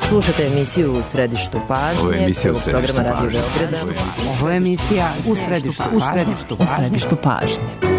Slušate emisiju U središtu pažnje. Ovo je emisija U središtu pažnje. Ovo je emisija U središtu pažnje.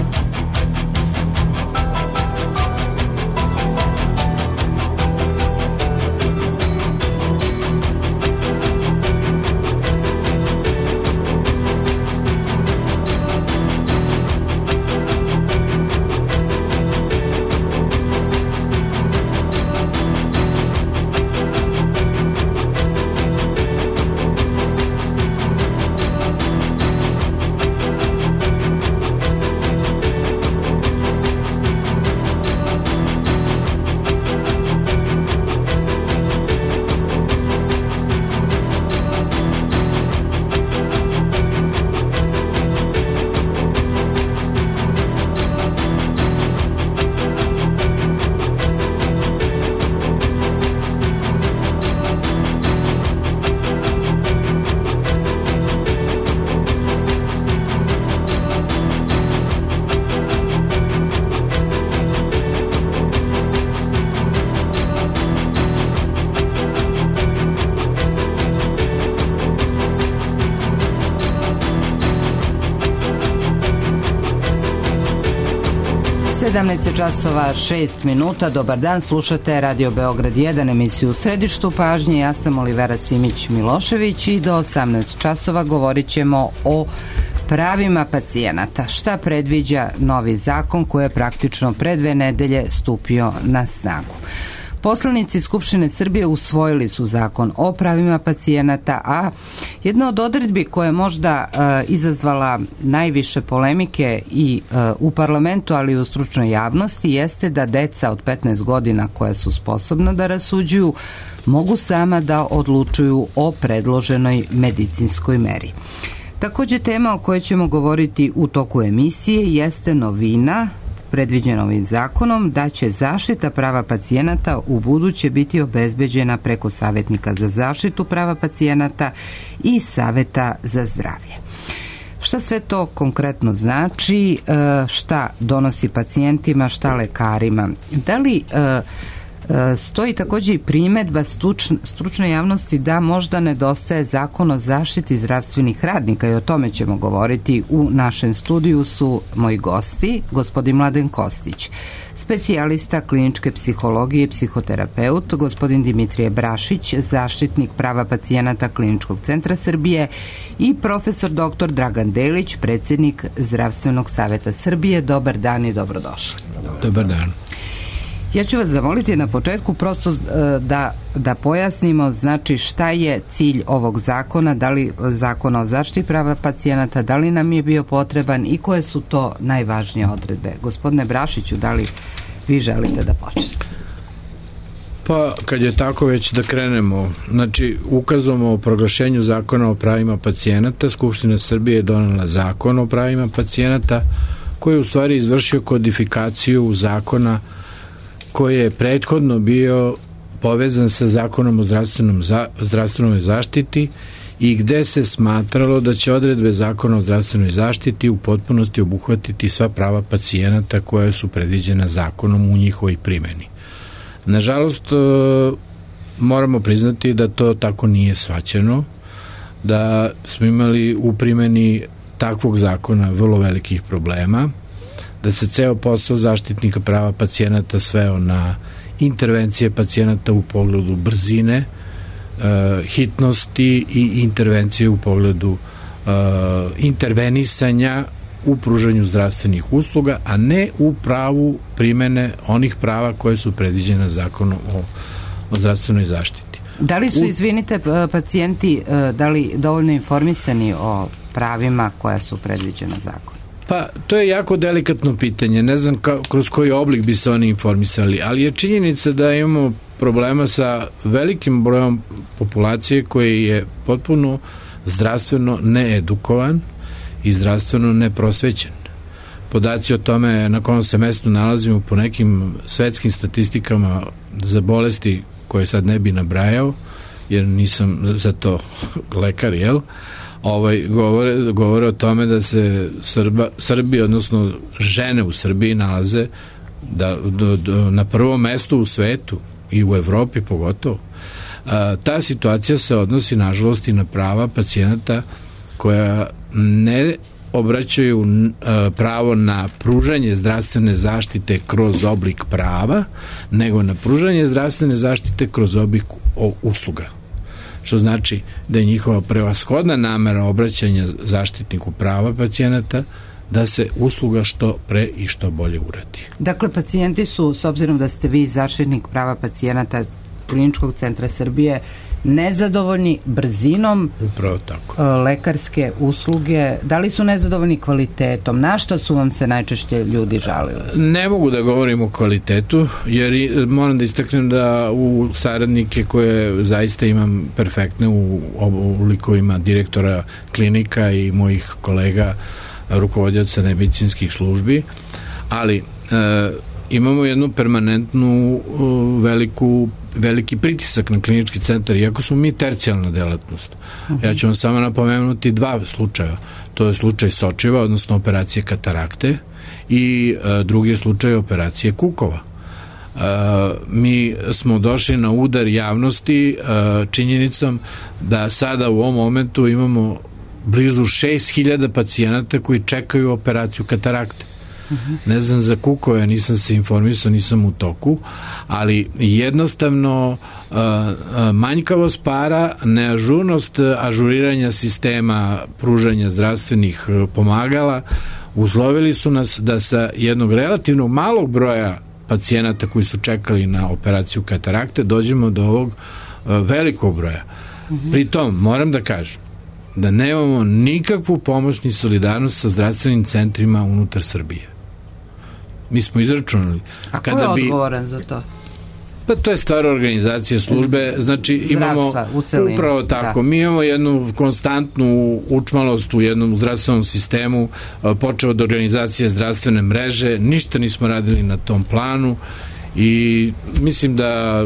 Časova 6 minuta. Dobar dan, slušate Radio Beograd 1, emisiju U središtu pažnje. Ja sam Olivera Simić-Milošević i do 18 časova govorit ćemo o pravima pacijenata. Šta predviđa novi zakon koji je praktično pre 2 nedelje stupio na snagu? Poslanici Skupštine Srbije usvojili su zakon o pravima pacijenata, a jedna od odredbi koja je možda izazvala najviše polemike i u parlamentu, ali i u stručnoj javnosti, jeste da deca od 15 godina koja su sposobna da rasuđuju mogu sama da odlučuju o predloženoj medicinskoj meri. Takođe, tema o kojoj ćemo govoriti u toku emisije jeste novina predviđeno ovim zakonom, da će zaštita prava pacijenata u buduće biti obezbeđena preko savjetnika za zaštitu prava pacijenata i saveta za zdravlje. Šta sve to konkretno znači, šta donosi pacijentima, šta lekarima? Da li stoji takođe i primedba stručne javnosti da možda nedostaje zakon o zaštiti zdravstvenih radnika, i o tome ćemo govoriti. U našem studiju su moji gosti, gospodin Mladen Kostić, specijalista kliničke psihologije i psihoterapeut, gospodin Dimitrije Brašić, zaštitnik prava pacijenata Kliničkog centra Srbije i profesor dr. Dragan Delić, predsjednik Zdravstvenog saveta Srbije. Dobar dan i dobrodošli. Dobar dan. Ja ću vas zamoliti na početku prosto da pojasnimo, znači, šta je cilj ovog zakona, da li zakona o zaštiti prava pacijenata, da li nam je bio potreban i koje su to najvažnije odredbe. Gospodine Brašiću, da li vi želite da počnete? Pa, kad je tako, već da krenemo. Znači, ukazom o proglašenju zakona o pravima pacijenata, Skupština Srbije je donela zakon o pravima pacijenata, koji je u stvari izvršio kodifikaciju zakona koji je prethodno bio povezan sa zakonom o zdravstvenoj zaštiti i gde se smatralo da će odredbe zakona o zdravstvenoj zaštiti u potpunosti obuhvatiti sva prava pacijenata koja su predviđena zakonom u njihovoj primjeni. Nažalost, moramo priznati da to tako nije shvaćeno, da smo imali u primjeni takvog zakona vrlo velikih problema, da se ceo posao zaštitnika prava pacijenata sveo na intervencije pacijenata u pogledu brzine, hitnosti i intervencije u pogledu intervenisanja u pružanju zdravstvenih usluga, a ne u pravu primene onih prava koje su predviđene zakonom o zdravstvenoj zaštiti. Da li su, izvinite, pacijenti da li dovoljno informisani o pravima koja su predviđena zakonom? Pa, to je jako delikatno pitanje. Ne znam kroz koji oblik bi se oni informisali, ali je činjenica da imamo problema sa velikim brojom populacije koji je potpuno zdravstveno needukovan i zdravstveno neprosvećen. Podaci o tome na kom se mestu nalazimo po nekim svetskim statistikama za bolesti koje sad ne bi nabrajao, jer nisam za to lekar, jel? Govore o tome da se Srbi, odnosno žene u Srbiji nalaze na prvom mestu u svetu i u Evropi pogotovo, Ta situacija se odnosi nažalost i na prava pacijenata koja ne obraćaju pravo na pružanje zdravstvene zaštite kroz oblik prava, nego na pružanje zdravstvene zaštite kroz oblik usluga. Što znači da je njihova prevashodna namera obraćanja zaštitniku prava pacijenata da se usluga što pre i što bolje uradi. Dakle, pacijenti su, s obzirom da ste vi zaštitnik prava pacijenata Kliničkog centra Srbije, nezadovoljni brzinom upravo tako lekarske usluge. Da li su nezadovoljni kvalitetom? Na šta su vam se najčešće ljudi žalili? Ne mogu da govorim o kvalitetu, jer moram da istaknem da u saradnike koje zaista imam perfektne u likovima direktora klinika i mojih kolega rukovodioca medicinskih službi, imamo jednu permanentnu veliki pritisak na klinički centar, iako smo mi tercijalna delatnost. Ja ću vam samo napomenuti 2 slučaja. To je slučaj sočiva, odnosno operacije katarakte, i drugi je slučaj operacije kukova. Mi smo došli na udar javnosti činjenicom da sada u ovom momentu imamo blizu 6.000 pacijenata koji čekaju operaciju katarakte. Ne znam za kukove, nisam se informisao, nisam u toku, ali jednostavno manjkavost para, neažurnost ažuriranja sistema pružanja zdravstvenih pomagala uslovili su nas da sa jednog relativno malog broja pacijenata koji su čekali na operaciju katarakte dođemo do ovog velikog broja. Pritom, moram da kažem da nemamo nikakvu pomoć ni solidarnost sa zdravstvenim centrima unutar Srbije. Mi smo izračunali. A ko je odgovoran za to? Pa to je stvar organizacije službe, znači imamo upravo tako, mi imamo jednu konstantnu učmalost u jednom zdravstvenom sistemu, počeo od organizacije zdravstvene mreže, ništa nismo radili na tom planu i mislim da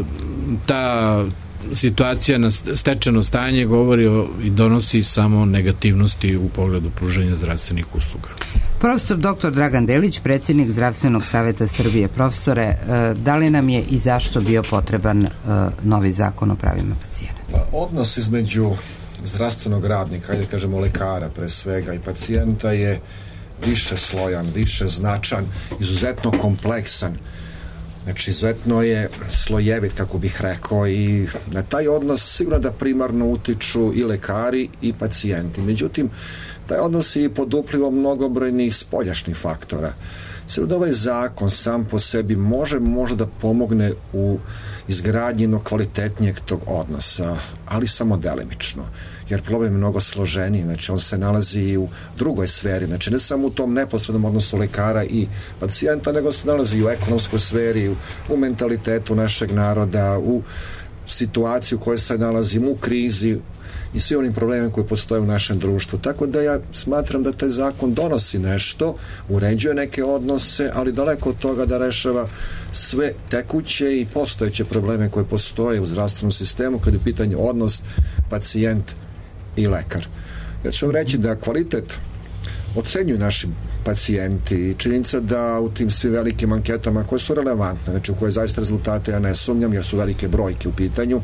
ta situacija na stečeno stanje govori i donosi samo negativnosti u pogledu pružanja zdravstvenih usluga. Profesor dr. Dragan Delić, predsjednik Zdravstvenog savjeta Srbije. Profesore, da li nam je i zašto bio potreban novi zakon o pravima pacijenata? Odnos između zdravstvenog radnika, ajde kažemo lekara pre svega, i pacijenta je više slojan, više značan, izuzetno kompleksan. Znači, izuzetno je slojevit, kako bih rekao, i na taj odnos sigurno da primarno utiču i lekari i pacijenti. Međutim, taj odnos je pod uplivom mnogobrojnih spoljašnjih faktora. Sigurno da ovaj zakon sam po sebi može da pomogne u izgradnji jednog kvalitetnijeg tog odnosa, ali samo delimično, jer problem je mnogo složeniji, znači on se nalazi i u drugoj sferi, znači ne samo u tom neposrednom odnosu lekara i pacijenta, nego se nalazi i u ekonomskoj sferi, u mentalitetu našeg naroda, u situaciju u kojoj se nalazimo, u krizi i svi onim problemima koji postoje u našem društvu. Tako da ja smatram da taj zakon donosi nešto, uređuje neke odnose, ali daleko od toga da rešava sve tekuće i postojeće probleme koje postoje u zdravstvenom sistemu kad je u pitanju odnos pacijent i lekar. Ja ću vam reći da kvalitet ocenjuju naši pacijenti i činjenica da u tim svim velikim anketama koje su relevantne, znači u koje zaista rezultate ja ne sumnjam jer su velike brojke u pitanju,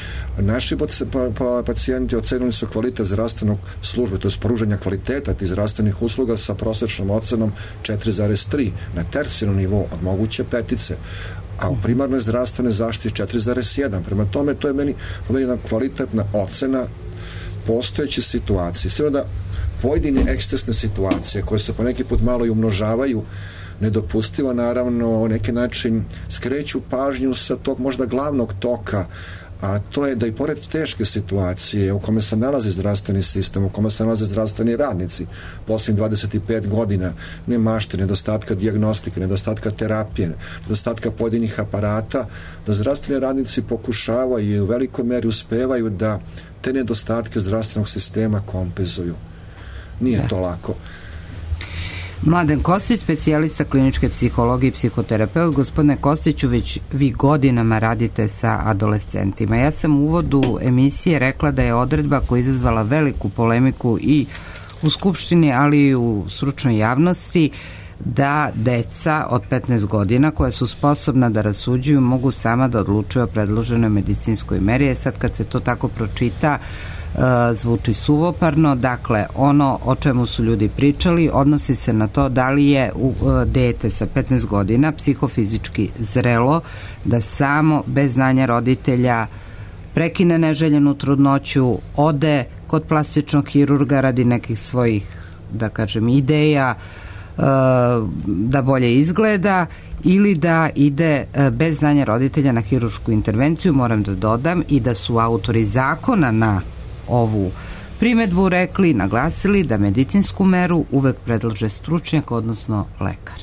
naši pacijenti ocenili su kvalitet zdravstvenog službe, to je pružanja kvaliteta tih zdravstvenih usluga sa prosečnom ocenom 4,3 na tercijalnom nivou od moguće 5, a u primarnoj zdravstvenoj zaštiti 4,1. Prema tome, to je meni jedna kvalitetna ocena postojeće situacije. Sve da pojedine ekscesne situacije koje se po neki put malo i umnožavaju nedopustivo, naravno u neki način skreću pažnju sa tog možda glavnog toka, a to je da i pored teške situacije u kome se nalazi zdravstveni sistem, u kome se nalaze zdravstveni radnici posljednjih 25 godina, nemašte, nedostatka dijagnostike, nedostatka terapije, nedostatka pojedinih aparata, da zdravstveni radnici pokušavaju i u velikoj meri uspevaju da te nedostatke zdravstvenog sistema kompenzuju. Nije to lako. Mladen Kostić, specijalista kliničke psihologije i psihoterapeut. Gospodine Kostiću, već vi godinama radite sa adolescentima. Ja sam u uvodu emisije rekla da je odredba koja je izazvala veliku polemiku i u Skupštini, ali i u stručnoj javnosti, da deca od 15 godina koja su sposobna da rasuđuju mogu sama da odlučuju o predloženoj medicinskoj meri. Sad kad se to tako pročita, zvuči suvoparno. Dakle, ono o čemu su ljudi pričali odnosi se na to da li je dete sa 15 godina psihofizički zrelo da samo bez znanja roditelja prekine neželjenu trudnoću, ode kod plastičnog hirurga radi nekih svojih, da kažem, ideja da bolje izgleda, ili da ide bez znanja roditelja na hiruršku intervenciju. Moram da dodam i da su autori zakona na ovu primedbu rekli, naglasili da medicinsku meru uvek predlaže stručnjak, odnosno lekar.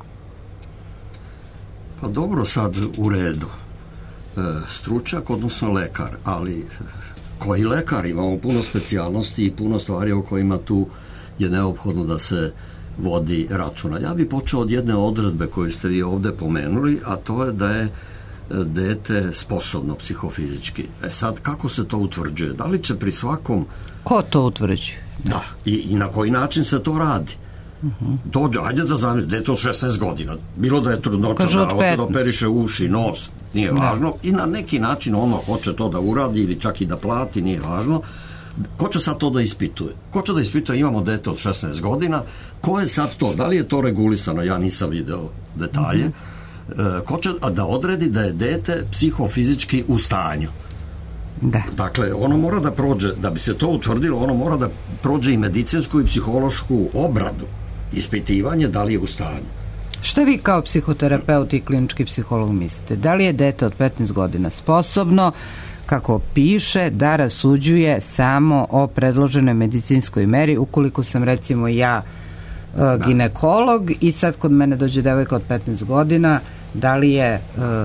Pa dobro, sad u redu. Stručnjak, odnosno lekar, ali koji lekar? Imamo puno specijalnosti i puno stvari o kojima tu je neophodno da se vodi računa. Ja bih počeo od jedne odredbe koju ste vi ovde pomenuli, a to je da je dete sposobno psihofizički. Sad, kako se to utvrđuje? Da li će pri svakom... Ko to utvrđuje? Da, i na koji način se to radi? Dođe, ajde da znam, dete od 16 godina, bilo da je trudnoća, da hoće da operiše uši, nos, nije važno, i na neki način ono hoće to da uradi ili čak i da plati, nije važno. Ko će sad to da ispituje? Ko će da ispituje? Imamo dete od 16 godina, ko je sad to? Da li je to regulisano? Ja nisam video detalje. Ko će da odredi da je dete psihofizički u stanju? Da. Dakle, ono mora da prođe, da bi se to utvrdilo, ono mora da prođe i medicinsku i psihološku obradu, ispitivanje da li je u stanju. Šta vi kao psihoterapeut i klinički psiholog mislite? Da li je dete od 15 godina sposobno, kako piše, da rasuđuje samo o predloženoj medicinskoj meri, ukoliko sam recimo ja ginekolog i sad kod mene dođe devojka od 15 godina, da li je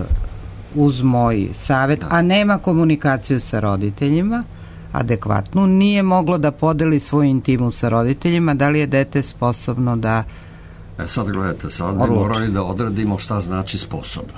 uz moj savjet, a nema komunikaciju sa roditeljima adekvatnu, nije moglo da podeli svoju intimu sa roditeljima, da li je dete sposobno da sad gledajte, sad bi morali da odredimo šta znači sposobno.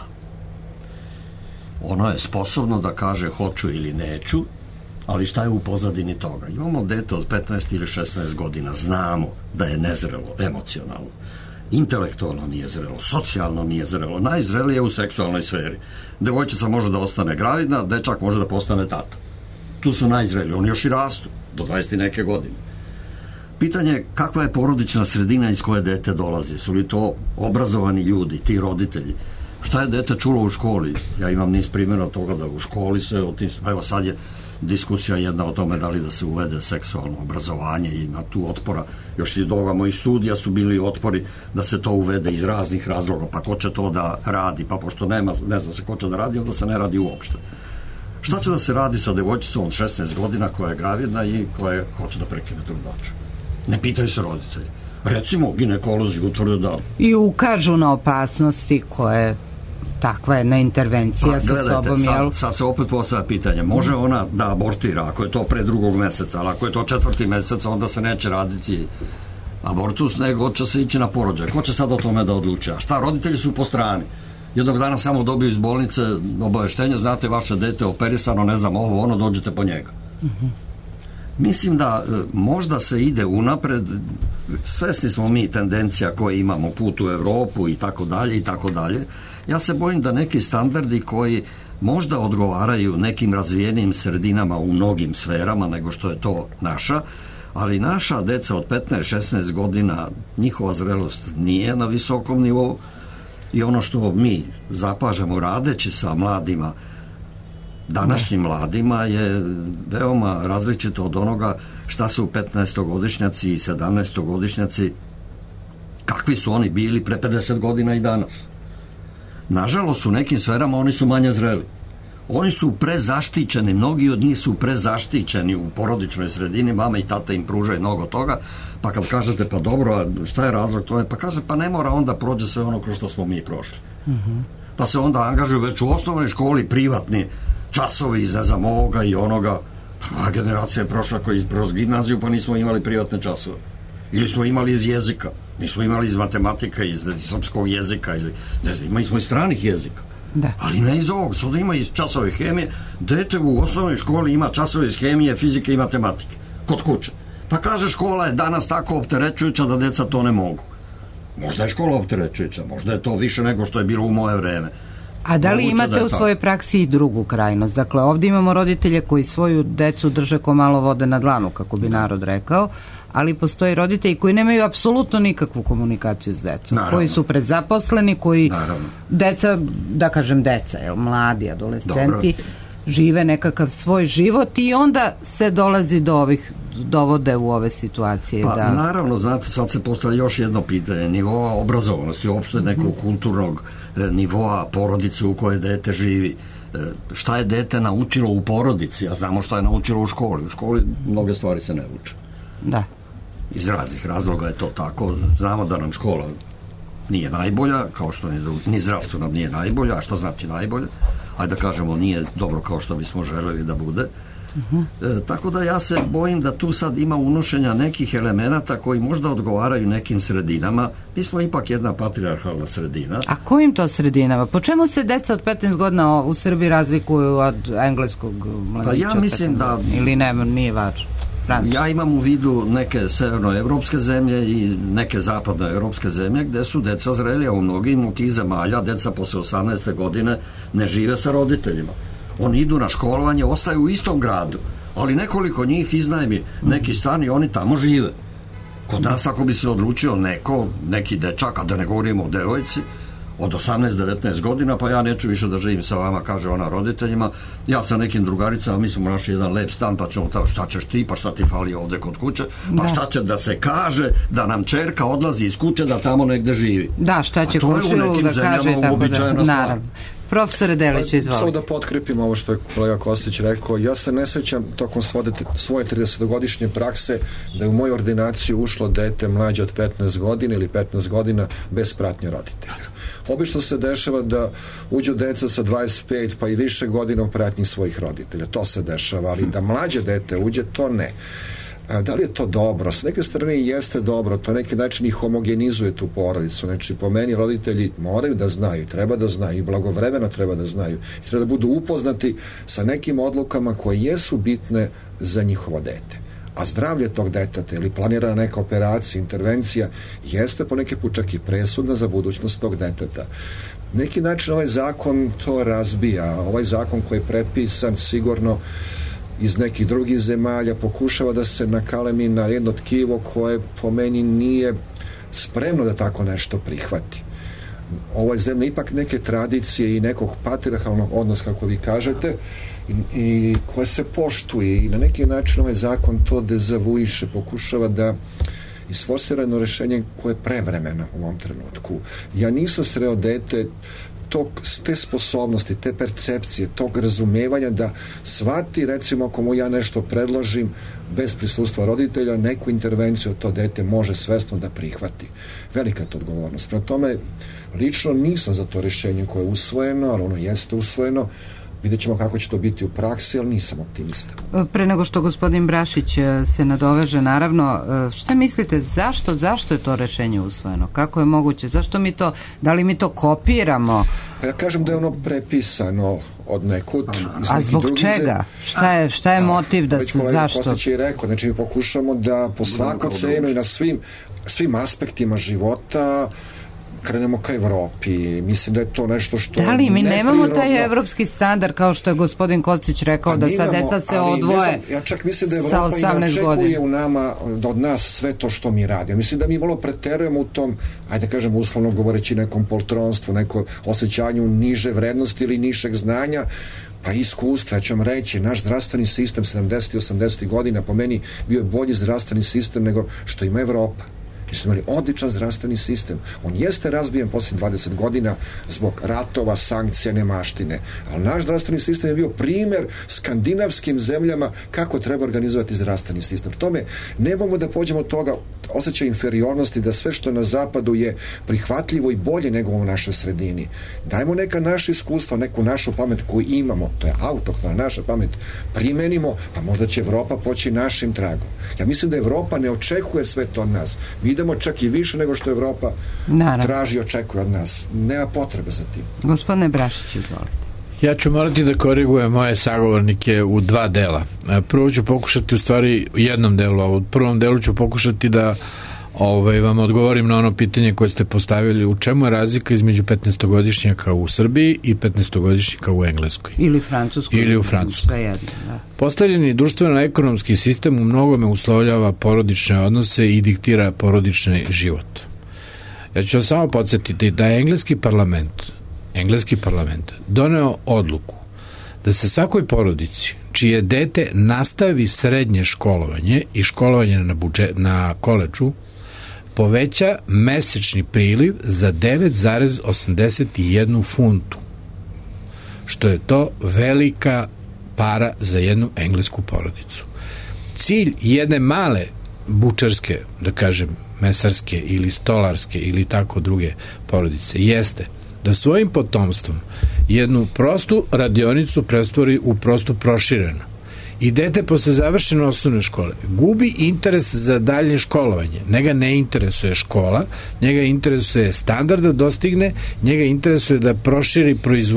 Ono je sposobno da kaže hoću ili neću, ali šta je u pozadini toga? Imamo dete od 15 ili 16 godina, znamo da je nezrelo emocionalno, intelektualno nije zrelo, socijalno nije zrelo, najzrelije u seksualnoj sferi. Devojčica može da ostane gravidna, dečak može da postane tata. Tu su najzreliji, oni još i rastu do 20 i neke godine. Pitanje je kakva je porodična sredina iz koje dete dolazi, su li to obrazovani ljudi, ti roditelji, šta je dete čulo u školi? Ja imam niz primjera toga da u školi se o tim, evo sad je diskusija jedna o tome da li da se uvede seksualno obrazovanje i ima tu otpora, još i doga mojih studija su bili otpori da se to uvede iz raznih razloga, pa ko će to da radi, pa pošto nema, ne zna se ko će da radi, onda se ne radi uopšte. Šta će da se radi sa devojčicom od 16 godina koja je gravidna i koja hoće da prekine trudnoću? Ne pitaju se roditelji. Recimo, ginekolozi utvrde da... I ukažu na opasnosti koje takva jedna intervencija sa sobom, jel? Sad se opet postavlja pitanje, može ona da abortira ako je to pre 2. meseca, ali ako je to 4. mesec, onda se neće raditi abortus, nego će se ići na porođaj. Ko će sad o tome da odluči? A šta, roditelji su po strani. Jednog dana samo dobiju iz bolnice obaveštenje, znate, vaše dete operisano, ne znam, ovo, ono, dođete po njega. Mislim da možda se ide unapred, svesni smo mi tendencija koje imamo, put u Evropu i tako dalje i tako dalje. Ja se bojim da neki standardi koji možda odgovaraju nekim razvijenim sredinama u mnogim sferama nego što je to naša, ali naša deca od 15-16 godina, njihova zrelost nije na visokom nivou i ono što mi zapažamo radeći sa mladima, današnjim mladima, je veoma različito od onoga šta su 15-godišnjaci i 17-godišnjaci, kakvi su oni bili pre 50 godina i danas. Nažalost, u nekim sferama oni su manje zreli. Oni su prezaštićeni, mnogi od njih su prezaštićeni u porodičnoj sredini, mama i tata im pružaju mnogo toga, pa kad kažete pa dobro, a šta je razlog tome, pa kaže pa ne mora onda prođe sve ono kroz što smo mi prošli. Pa se onda angažuju već u osnovnoj školi privatni časovi iz ne znam ovoga i onoga. A generacija je prošla kroz gimnaziju pa nismo imali privatne časove. Ili smo imali iz jezika, nismo imali iz matematika, iz srpskog jezika, ili imali smo iz stranih jezika. Da. Ali ne iz ovog, sada ima iz časove hemije, dete u osnovnoj školi ima časove iz hemije, fizike i matematike, kod kuće. Pa kaže škola je danas tako opterećujuća da deca to ne mogu. Možda je škola opterećujuća, možda je to više nego što je bilo u moje vreme. A da li imate u svojoj praksi i drugu krajnost? Dakle, ovdje imamo roditelje koji svoju decu drže ko malo vode na dlanu, kako bi narod rekao, ali postoji roditelji koji nemaju apsolutno nikakvu komunikaciju s decom, koji su prezaposleni, koji deca, da kažem deca, mladi, adolescenti, žive nekakav svoj život i onda se dovode u ove situacije. Pa naravno, znate, sad se postavlja još jedno pitanje, nivoa obrazovanosti, uopšte nekog kulturnog nivoa porodice u kojoj dete živi. Šta je dete naučilo u porodici, a znamo šta je naučilo u školi. U školi mnoge stvari se ne uče. Da. Iz raznih razloga je to tako. Znamo da nam škola nije najbolja, kao što ni zdravstvo nam nije najbolja. A šta znači najbolja? Ajde da kažemo, nije dobro kao što bismo želeli da bude. Tako da ja se bojim da tu sad ima unošenja nekih elemenata koji možda odgovaraju nekim sredinama. Mi smo ipak jedna patrijarhalna sredina. A kojim to sredinama? Po čemu se deca od 15 godina u Srbiji razlikuju od engleskog mladića? Pa ja mislim da... Ili nije važno? Ja imam u vidu neke severnoevropske zemlje i neke zapadnoevropske zemlje gde su deca zrelija. U mnogim od tih zemalja deca posle 18. godine ne žive sa roditeljima. Oni idu na školovanje, ostaju u istom gradu, ali nekoliko njih iznajmi neki stan i oni tamo žive. Kod nas ako bi se odlučio neki dečak, a da ne govorimo o devojci, od 18-19 godina, pa ja neću više da živim sa vama, kaže ona roditeljima, ja sa nekim drugaricama, mi smo našli jedan lep stan, pa ćemo tamo, šta ćeš ti, pa šta ti fali ovde kod kuće, pa šta će da se kaže da nam čerka odlazi iz kuće da tamo negde živi. Da, šta će Kušilu da kaže i tako da, naravno. Profesore Deliću, izvolite. Samo da potkrepim ovo što je kolega Kostić rekao. Ja se ne sećam tokom svoje 30-godišnje prakse da je u moju ordinaciju ušlo dete mlađe od 15 godina ili 15 godina bez pratnje roditelja. Obično se dešava da uđu deca sa 25 pa i više godina u pratnji svojih roditelja. To se dešava, ali da mlađe dete uđe, to ne. Da li je to dobro? S neke strane jeste dobro, to neki način ih homogenizuje tu porodicu. Znači, po meni roditelji moraju da znaju, treba da znaju i blagovremeno treba da znaju. I treba da budu upoznati sa nekim odlukama koje jesu bitne za njihovo dete. A zdravlje tog deteta ili planirana neka operacija, intervencija jeste poneki put čak i presudna za budućnost tog deteta. Neki način ovaj zakon to razbija. Ovaj zakon koji je prepisan sigurno iz nekih drugih zemalja pokušava da se nakalemi na jedno tkivo koje po meni nije spremno da tako nešto prihvati. Ovo je zemlja ipak neke tradicije i nekog patrijarhalnog odnosa, kako vi kažete, i koje se poštuje i na neki način ovaj zakon to dezavuiše, pokušava da isforsira jedno rešenje koje je prevremeno u ovom trenutku. Ja nisam sreo dete te sposobnosti, te percepcije, tog razumevanja da shvati, recimo, ako mu ja nešto predložim bez prisustva roditelja, neku intervenciju to dete može svesno da prihvati. Velika je to odgovornost. Prema tome, lično nisam za to rešenje koje je usvojeno, ali ono jeste usvojeno. Vidjet ćemo kako će to biti u praksi, ali nisam optimista. Pre nego što gospodin Brašić se nadoveže, naravno, šta mislite, zašto je to rešenje usvojeno? Kako je moguće? Zašto mi to, da li mi to kopiramo? Ja kažem da je ono prepisano od nekud. A zbog čega? Šta je motiv da se, zašto? Kostić je rekao, znači mi pokušamo da po svaku cenu i na svim aspektima života krenemo ka Evropi. Mislim da je to nešto što da li mi nemamo taj evropski standard, kao što je gospodin Kostić rekao, da sa deca se odvoje ja čak mislim da Evropa i ne očekuje u nama, da od nas sve to što mi radimo. Mislim da mi malo preterujemo u tom, ajde kažem uslovno govoreći, nekom poltronstvu, neko osjećanju niže vrednosti ili nižeg znanja, pa iskustva, ja ću vam reći, naš zdravstveni sistem 70. i 80. godina po meni bio je bolji zdravstveni sistem nego što ima Evropa. Mi smo imali odličan zdravstveni sistem. On jeste razbijen poslije 20 godina zbog ratova, sankcija, nemaštine. Ali naš zdravstveni sistem je bio primer skandinavskim zemljama kako treba organizovati zdravstveni sistem. Tome, nemamo da pođemo od toga osjećaj inferiornosti da sve što na zapadu je prihvatljivo i bolje nego u našoj sredini. Dajmo neka naša iskustva, neku našu pamet koju imamo, to je autohtona naša pamet, primenimo, pa možda će Evropa poći našim tragom. Ja mislim da Evropa ne očekuje sve to od nas. Mi idemo čak i više nego što Evropa traži i očekuje od nas. Nema potrebe za tim. Gospodine Brašić, izvolite. Ja ću morati da korigujem moje sagovornike u dva dela. Prvo ću pokušati, u stvari u jednom delu, a u prvom delu ću pokušati da vam odgovorim na ono pitanje koje ste postavili, u čemu je razlika između 15-godišnjaka u Srbiji i 15-godišnjaka u Engleskoj. Ili Francuskoj. Ili u Francuskoj. Da. Postavljeni društveno-ekonomski sistem u mnogome uslovljava porodične odnose i diktira porodični život. Ja ću vam samo podsjetiti da je engleski parlament doneo odluku da se svakoj porodici čije dete nastavi srednje školovanje i školovanje na koledžu poveća mesečni priliv za 9,81 funtu, što je to velika para za jednu englesku porodicu. Cilj jedne male bučarske, da kažem, mesarske ili stolarske ili tako druge porodice jeste da svojim potomstvom jednu prostu radionicu pretvori u prostu proširenu i dete posle završene osnovne škole gubi interes za dalje školovanje. Njega ne interesuje škola, njega interesuje standard da dostigne, njega interesuje da proširi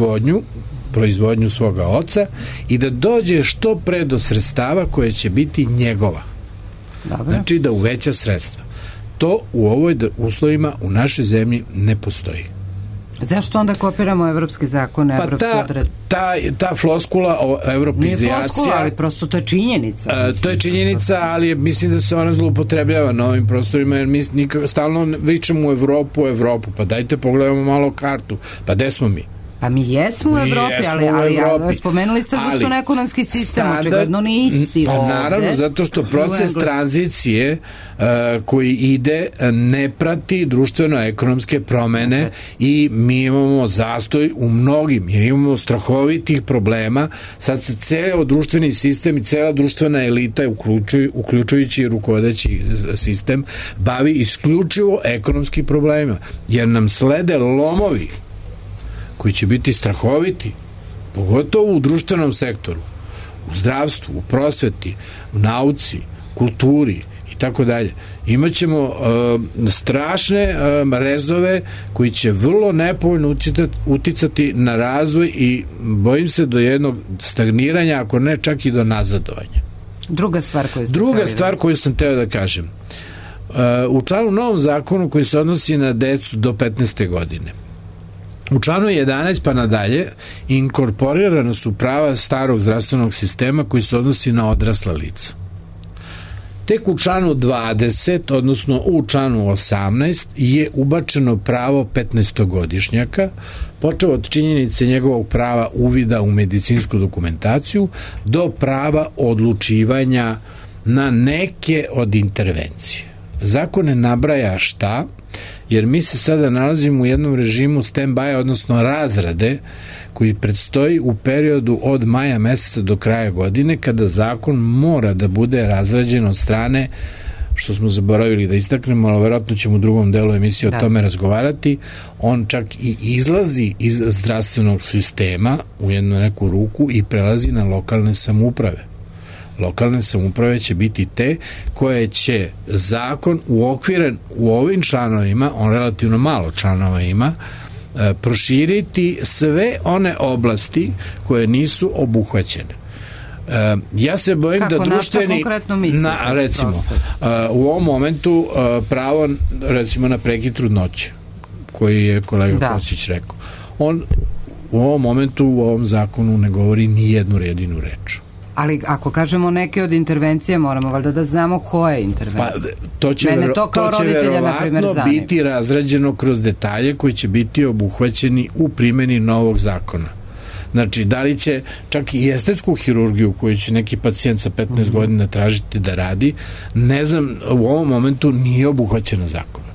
proizvodnju svoga oca i da dođe što pre do sredstava koje će biti njegova. Dobre. Znači da uveća sredstva. To u ovoj uslovima u našoj zemlji ne postoji. Zašto onda kopiramo evropske zakone, evropske odredbe? Ta floskula o evropizacija... Nije floskula, ali prosto to je činjenica. To je činjenica, ali mislim da se ona zloupotrebljava na ovim prostorima, jer mi stalno vičemo u Evropu, pa dajte pogledamo malo kartu, pa gde smo mi? Pa mi jesmo u Evropi, ali spomenuli ste društveno-ekonomski sistem, očigledno ni isti pa ovde. Naravno, zato što proces tranzicije koji ide ne prati društveno-ekonomske promene i mi imamo zastoj u mnogim, jer imamo strahovitih problema. Sad se ceo društveni sistem i cela društvena elita, uključujući i rukovodeći sistem, bavi isključivo ekonomskim problemima, jer nam slede lomovi koji će biti strahoviti, pogotovo u društvenom sektoru, u zdravstvu, u prosveti, u nauci, kulturi i tako dalje. Imaćemo strašne rezove koji će vrlo nepovoljno uticati na razvoj i bojim se do jednog stagniranja, ako ne čak i do nazadovanja. Druga stvar koju sam teo da kažem. U novom zakonu koji se odnosi na decu do 15. godine, u članu 11 pa nadalje inkorporirana su prava starog zdravstvenog sistema koji se odnosi na odrasla lica. Tek u članu 20, odnosno u članu 18 je ubačeno pravo 15-godišnjaka, počeo od činjenice njegovog prava uvida u medicinsku dokumentaciju do prava odlučivanja na neke od intervencije. Zakon ne nabraja šta, jer mi se sada nalazimo u jednom režimu stand-by, odnosno razrade, koji predstoji u periodu od maja meseca do kraja godine, kada zakon mora da bude razrađen od strane, što smo zaboravili da istaknemo, ali verovatno ćemo u drugom delu emisije o tome razgovarati. On čak i izlazi iz zdravstvenog sistema u jednu neku ruku i prelazi na lokalne samouprave. Lokalne samouprave će biti te koje će zakon uokviren u ovim članovima, on relativno malo članova ima, proširiti sve one oblasti koje nisu obuhvaćene. Ja se bojim da društveni... recimo, u ovom momentu pravo recimo na prekid trudnoće, koji je kolega Kosić rekao. On u ovom momentu u ovom zakonu ne govori ni jednu jedinu reč. Ali ako kažemo neke od intervencije, moramo valjda da znamo koje intervencije. Pa, to će verovatno biti razrađeno kroz detalje koji će biti obuhvaćeni u primjeni novog zakona. Znači, da li će čak i estetsku hirurgiju koju će neki pacijent sa 15 godina tražiti da radi, ne znam, u ovom momentu nije obuhvaćena zakonom.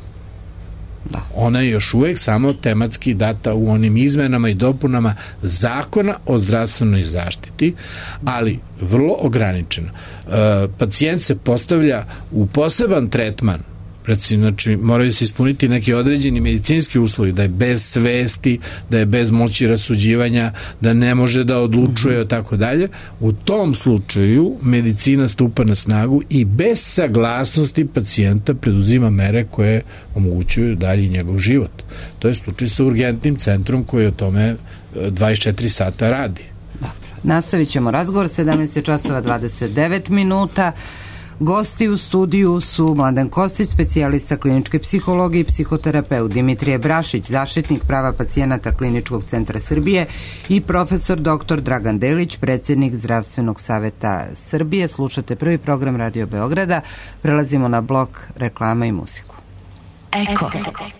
Ona je još uvek samo tematski data u onim izmenama i dopunama Zakona o zdravstvenoj zaštiti, ali vrlo ograničeno. Pacijent se postavlja u poseban tretman, recimo, znači, moraju se ispuniti neki određeni medicinski uslovi, da je bez svesti, da je bez moći rasuđivanja, da ne može da odlučuje, tako dalje. U tom slučaju medicina stupa na snagu i bez saglasnosti pacijenta preduzima mere koje omogućuju dalje njegov život. To je slučaj sa urgentnim centrom koji o tome 24 sata radi. Nastavit ćemo razgovor, 17 časova 29 minuta. Gosti u studiju su Mladen Kostić, specijalista kliničke psihologije i psihoterapeut, Dimitrije Brašić, zaštitnik prava pacijenata Kliničkog centra Srbije i profesor dr. Dragan Delić, predsjednik Zdravstvenog saveta Srbije. Slušate prvi program Radio Beograda. Prelazimo na blok reklama i muziku. Eko.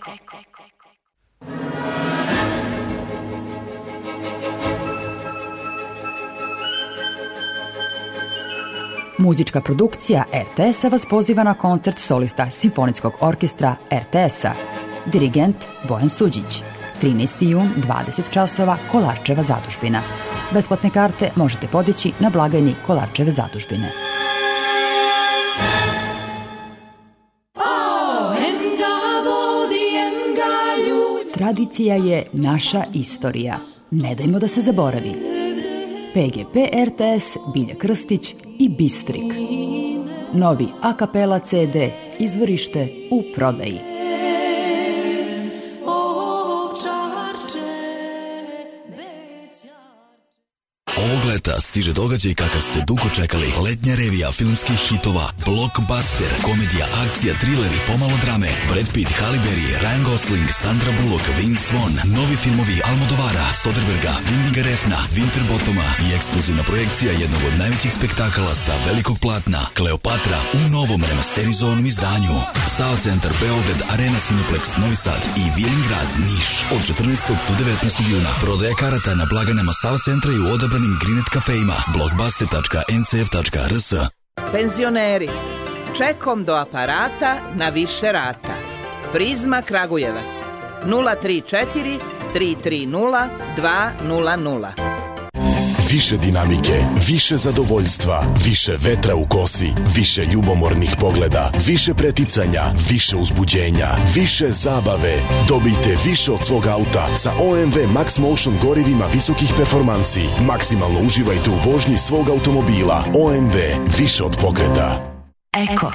Muzička produkcija RTS-a vas poziva na koncert solista Simfonijskog orkestra RTS-a. Dirigent Bojan Suđić. 13. jun, 20 časova, Kolarčeva zadužbina. Besplatne karte možete podići na blagajni Kolarčeve zadužbine. Tradicija je naša istorija. Ne dajmo da se zaboravi. PGP RTS, Bilja Krstić i Bistrik. Novi a kapela CD, izvorište u prodaji. Ovog leta stiže događaj kakav ste dugo čekali. Letnja revija filmskih hitova, blockbuster, komedija, akcija, trileri, pomalo drame, Brad Pitt, Halle Berry, Ryan Gosling, Sandra Bullock, Vince Vaughn, novi filmovi Almodovara, Soderberga, Vindiga Refna, Winterbottoma i ekskluzivna projekcija jednog od najvećih spektakala sa velikog platna, Kleopatra, u novom remasterizovanom izdanju. SAO Centar Beograd, Arena Cineplex, Novi Sad i Vilingrad, Niš. Od 14. do 19. juna prodaja karata na blagajnama SAO Centra i u odabranim Grinet kafejima, blockbuster.ncf.rs. Penzioneri, čekom do aparata na više rata. Prizma Kragujevac 034 330 200. Više dinamike, više zadovoljstva, više vetra u kosi, više ljubomornih pogleda, više preticanja, više uzbuđenja, više zabave. Dobijte više od svog auta sa OMV Max Motion gorivima visokih performansi. Maksimalno uživajte u vožnji svog automobila. OMV, više od pokreta. Eko.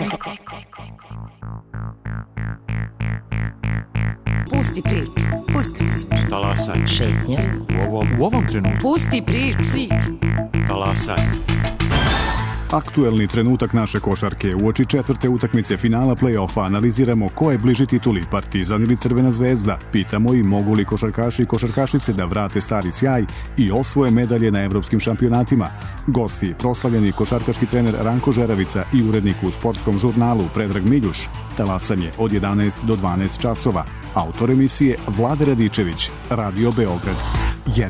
Pusti priču. Pusti priču. Talasaj. Šetnja. U ovom trenutku. Pusti priču. Talasaj. Aktuelni trenutak naše košarke. Uoči četvrte utakmice finala play-offa analiziramo ko je bliži tituli, Partizan ili Crvena zvezda. Pitamo i mogu li košarkaši i košarkašice da vrate stari sjaj i osvoje medalje na evropskim šampionatima. Gosti, proslavljeni košarkaški trener Ranko Žeravica i urednik u sportskom žurnalu Predrag Miljuš. Talasanje od 11 do 12 časova. Autor emisije Vlade Radičević, Radio Beograd 1.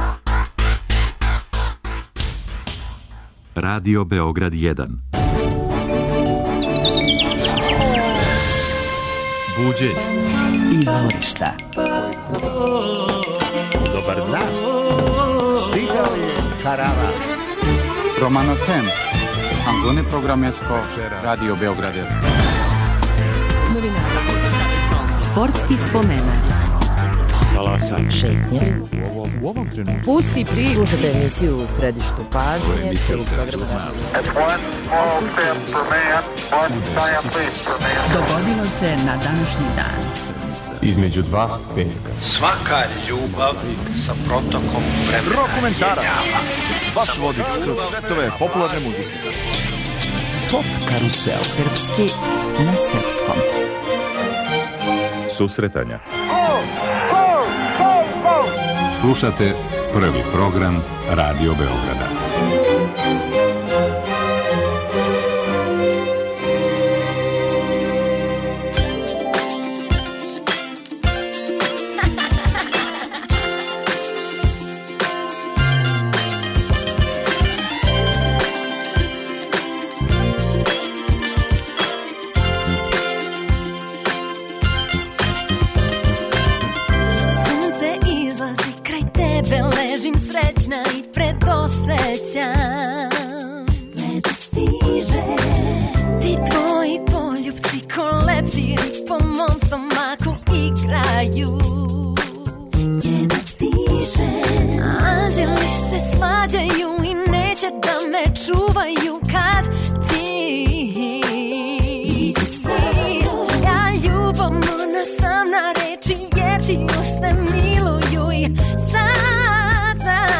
Radio Beograd 1. Buđenje. Izvorišta. Dobar dan. Stigao je karavan. Romano Tem. Angone Programesko. Radio Beograd 1. Sportski spomenak. Talasaj. Šetnja. U ovom trenutku. Pusti priču. Slušajte emisiju u središtu pažnje. Dogodilo se na današnji dan. Između dva petka. Svaka ljubav sa protokom vremena. Rokomentarac. Vaš vodič kroz svetove popularne muzike. Pop karusel. Srpski na srpskom. Susretanja. Slušate prvi program Radio Beograda.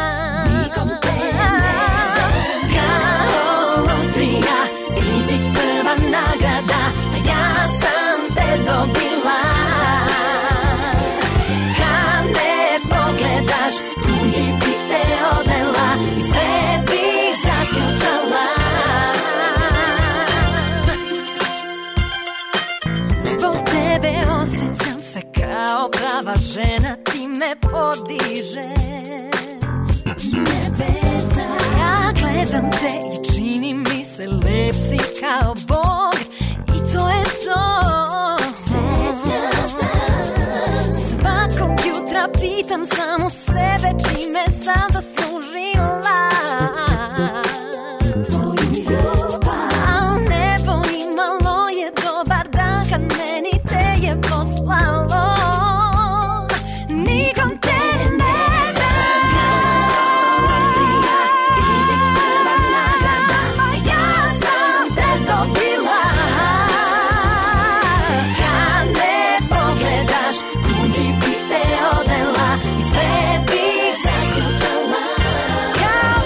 Kao lutrija, easy Gledam te i čini mi se lep si kao Bog. I to je to. Srećna sam. Svakog jutra pitam samo sebe čime sam zaslužila tvoju ljubav. A nebo imalo je dobar dan kad meni te je poslalo. Nikom te ne dam. Ti si prva nagrada, a ja sam te dobila. Kad me pogledaš, kući bi te odela i sve bih zaključala. Kao,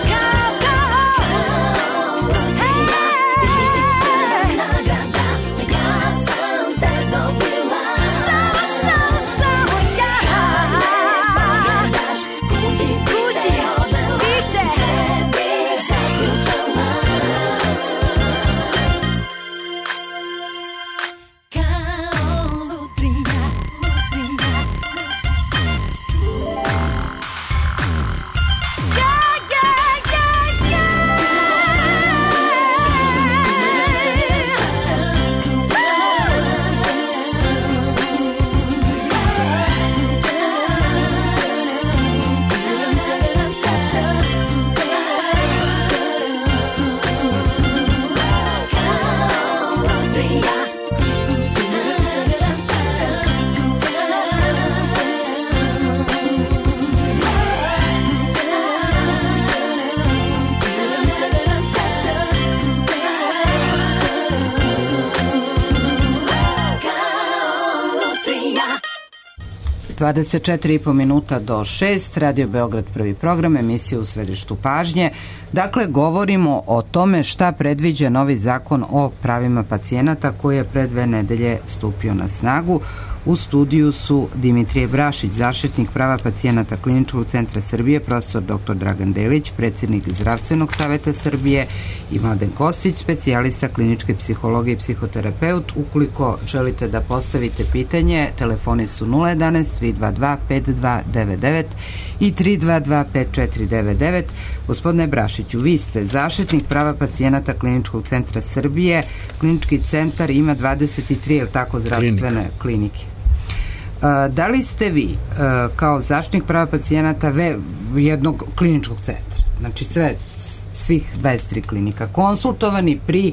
ti si prva nagrada, a ja sam te dobila. Samo ja. Kad me pogledaš, kući bi te odela i sve bih zaključala. Kao lutrija, lutrija. Kao lutrija. 24,5 minuta do 6, Radio Beograd prvi program, emisija u središtu pažnje. Dakle, govorimo o tome šta predviđa novi zakon o pravima pacijenata koji je pre 2 nedelje stupio na snagu. U studiju su Dimitrije Brašić, zaštitnik prava pacijenata Kliničkog centra Srbije, profesor dr. Dragan Delić, predsjednik Zdravstvenog saveta Srbije, i Mladen Kostić, specijalista kliničke psihologije i psihoterapeut. Ukoliko želite da postavite pitanje, telefoni su 011 322 5299 i 322 5499. Gospodine Brašiću, vi ste zaštitnik prava pacijenata Kliničkog centra Srbije. Klinički centar ima 23, je li tako, zdravstvene klinike. Da li ste vi kao zaštitnik prava pacijenata jednog kliničkog centra, znači svih 23 klinika, konsultovani pri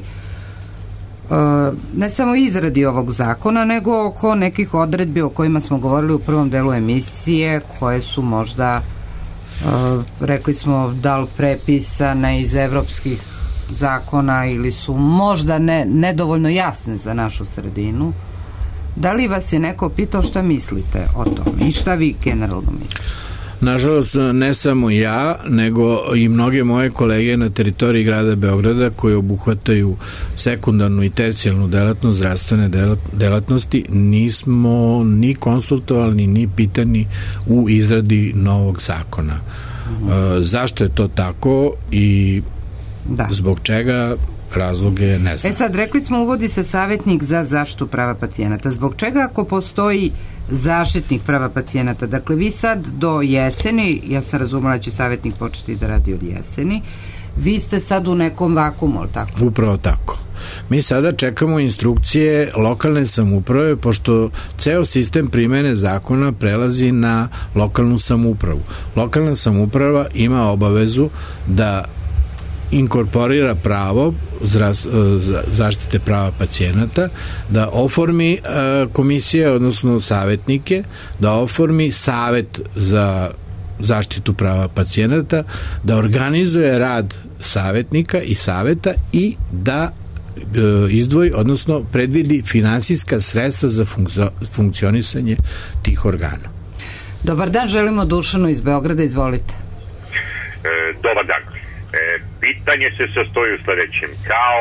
ne samo izradi ovog zakona, nego oko nekih odredbi o kojima smo govorili u prvom delu emisije, koje su možda rekli smo da li prepisane iz evropskih zakona ili su možda nedovoljno jasne za našu sredinu? Da li vas je neko pitao šta mislite o tome i šta vi generalno mislite? Nažalost, ne samo ja, nego i mnoge moje kolege na teritoriji grada Beograda koji obuhvataju sekundarnu i tercijalnu delatnost, zdravstvene delatnosti, nismo ni konsultovali, ni pitani u izradi novog zakona. Zašto je to tako i zbog čega, razloge ne znam. Sad, rekli smo, uvodi se savjetnik za zaštitu prava pacijenata. Zbog čega, ako postoji zaštitnik prava pacijenata? Dakle, vi sad do jeseni, ja sam razumela da će savjetnik početi da radi od jeseni, vi ste sad u nekom vakumu, ali tako? Upravo tako. Mi sada čekamo instrukcije lokalne samouprave, pošto ceo sistem primene zakona prelazi na lokalnu samoupravu. Lokalna samouprava ima obavezu da inkorporira pravo zaštite prava pacijenata, da oformi komisije, odnosno savjetnike, da oformi savet za zaštitu prava pacijenata, da organizuje rad savjetnika i saveta i da izdvoji, odnosno predvidi finansijska sredstva za funkcionisanje tih organa. Dobar dan, želimo Dušanu iz Beograda, izvolite. Dobar dan. Pitanje se sastoji u sledećem. Kao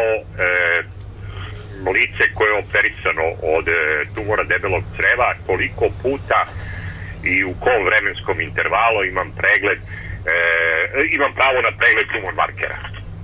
lice koje je operisano od tumora debelog creva, koliko puta i u kom vremenskom intervalu imam pravo na pregled tumor markera?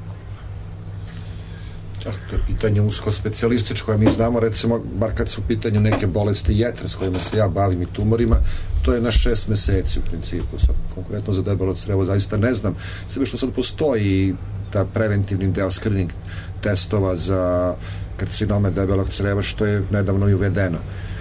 To je pitanje usko specijalističko, a mi znamo, recimo, bar kad su u pitanju neke bolesti jetre s kojima se ja bavim i tumorima, to je na 6 meseci u principu. Sad, konkretno za debelo crevo zaista ne znam. Sve što sad postoji ta preventivni deo screening testova za karcinome debelog creva, što je nedavno i uvedeno.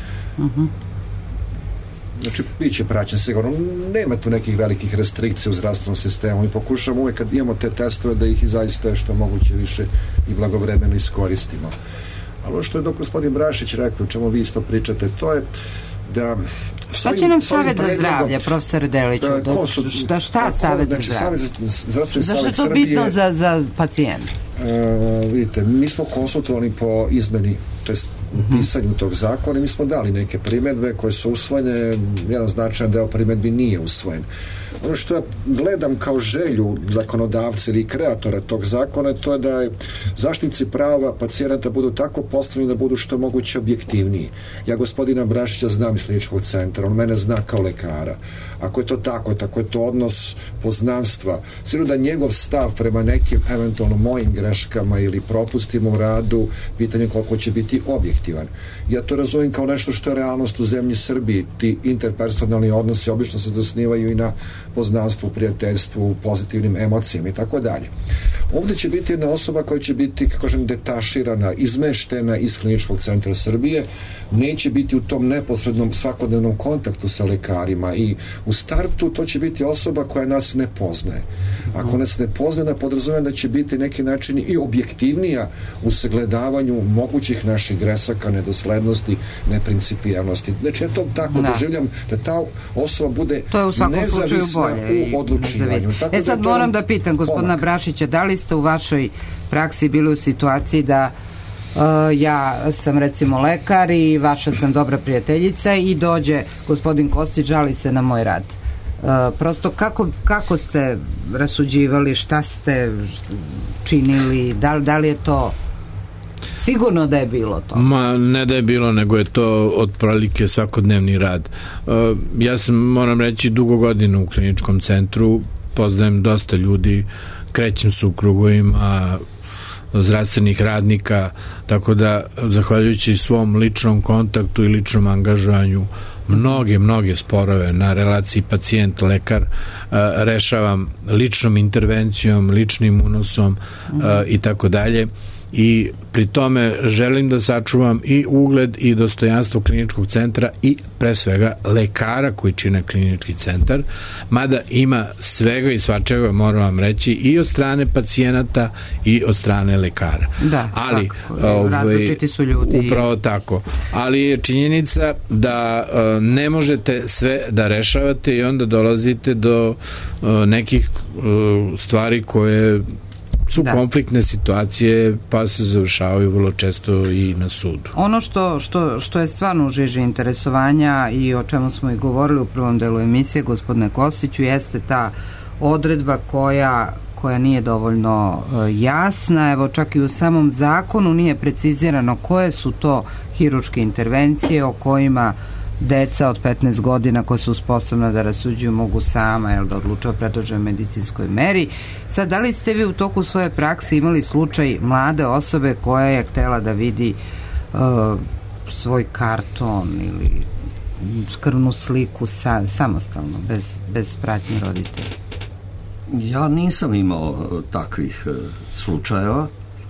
Znači, bit će praćen sigurno. Nema tu nekih velikih restrikcija u zdravstvenom sistemu. Mi pokušamo uvek kad imamo te testove da ih i zaista što moguće više i blagovremeno iskoristimo. Ali ono što je gospodin Brašić rekao, o čemu vi isto pričate, to je da... Šta će nam Savet za zdravlje, profesor Deliću? Šta Savet za zdravlje? Zašto je to bitno za pacijenta? Vidite, mi smo konsultovani po izmeni, to jest u pisanju tog zakona i mi smo dali neke primedbe koje su usvojene, jedan značajan deo primedbi nije usvojen. Ono što ja gledam kao želju zakonodavca ili kreatora tog zakona, to je da zaštitnici prava pacijenata budu tako postavljeni da budu što moguće objektivniji. Ja gospodina Brašića znam iz kliničkog centra, on mene zna kao lekara. Ako je to tako je to odnos poznanstva, sigurno da njegov stav prema nekim eventualno mojim greškama ili propustima u radu, pitanje koliko će biti objektivan. Ja to razumijem kao nešto što je realnost u zemlji Srbiji. Ti interpersonalni odnosi obično se zasnivaju i na poznanstvu, prijateljstvu, pozitivnim emocijama i tako dalje. Ovdje će biti jedna osoba koja će biti, kako kažem, detaširana, izmeštena iz kliničkog centra Srbije, neće biti u tom neposrednom svakodnevnom kontaktu sa lekarima i u startu to će biti osoba koja nas ne poznaje. Ako nas ne poznaje, podrazumijem da će biti neki način i objektivnija u sagledavanju mogućih naših grešaka, nedoslednosti, neprincipijelnosti. Znači, ja to tako doživljam da ta osoba bude nezavisna u odlučivanju. Sad moram da pitam gospodina Brašića, da li ste u vašoj praksi bili u situaciji da ja sam recimo lekar i vaša sam dobra prijateljica i dođe gospodin Kostić, žali se na moj rad. Prosto kako ste rasuđivali, šta ste činili, da li je to sigurno da je bilo to? Ma ne da je bilo, nego je to otprilike svakodnevni rad. Ja sam, moram reći, dugo godina u kliničkom centru, poznajem dosta ljudi, krećem se u krugovima zdravstvenih radnika, tako da zahvaljujući svom ličnom kontaktu i ličnom angažovanju mnoge sporove na relaciji pacijent-lekar rešavam ličnom intervencijom, ličnim unosom i tako dalje. I pri tome želim da sačuvam i ugled i dostojanstvo kliničkog centra i pre svega lekara koji čine klinički centar, mada ima svega i svačega, moram vam reći, i od strane pacijenata i od strane lekara. Da, ali različiti su ljudi. Upravo tako. Ali je činjenica da ne možete sve da rešavate i onda dolazite do nekih stvari koje su konfliktne situacije, pa se završavaju vrlo često i na sudu. Ono što je stvarno u žiži interesovanja i o čemu smo i govorili u prvom delu emisije, gospodine Kostiću, jeste ta odredba koja nije dovoljno jasna. Evo, čak i u samom zakonu nije precizirano koje su to hirurške intervencije o kojima deca od 15 godina koja su sposobna da rasuđuju mogu sama da odluče o predloženoj medicinskoj meri. Sad, da li ste vi u toku svoje prakse imali slučaj mlade osobe koja je htela da vidi svoj karton ili krvnu sliku samostalno, bez pratnje roditelja? Ja nisam imao takvih slučajeva.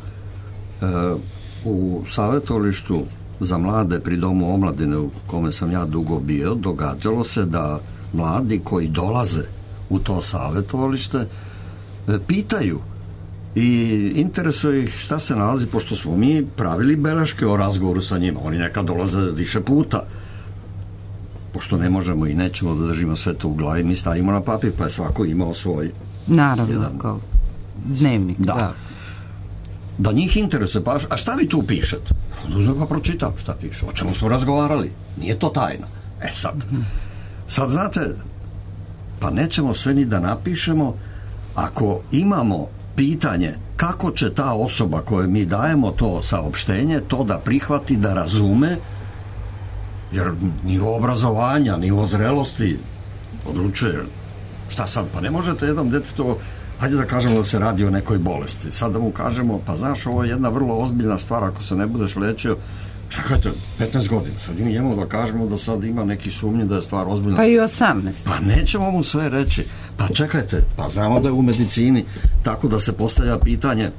U savjetovalištu za mlade pri Domu omladine u kome sam ja dugo bio, događalo se da mladi koji dolaze u to savjetovalište pitaju i interesuje ih šta se nalazi, pošto smo mi pravili beleške o razgovoru sa njima. Oni nekad dolaze više puta, pošto ne možemo i nećemo da držimo sve to u glavi, mi stavimo na papir, pa je svako imao svoj kao dnevnik. Da njih interesuje, pa a šta vi tu pišete? Uzmem pa pročitam šta piše, o čemu smo razgovarali, nije to tajna. Sad znate, pa nećemo sve ni da napišemo ako imamo pitanje kako će ta osoba kojoj mi dajemo to saopštenje, to da prihvati, da razume, jer nivo obrazovanja, nivo zrelosti odlučuje. Šta sad, pa ne možete jednom detetu, hajde da kažemo da se radi o nekoj bolesti. Sad da mu kažemo, pa znaš, ovo je jedna vrlo ozbiljna stvar, ako se ne budeš lečio, Čekajte, 15 godina, sad mi njemu da kažemo da sad ima neki sumnje da je stvar ozbiljna. Pa i 18. Pa nećemo mu sve reći. Pa čekajte, pa znamo da je u medicini tako da se postavlja pitanje,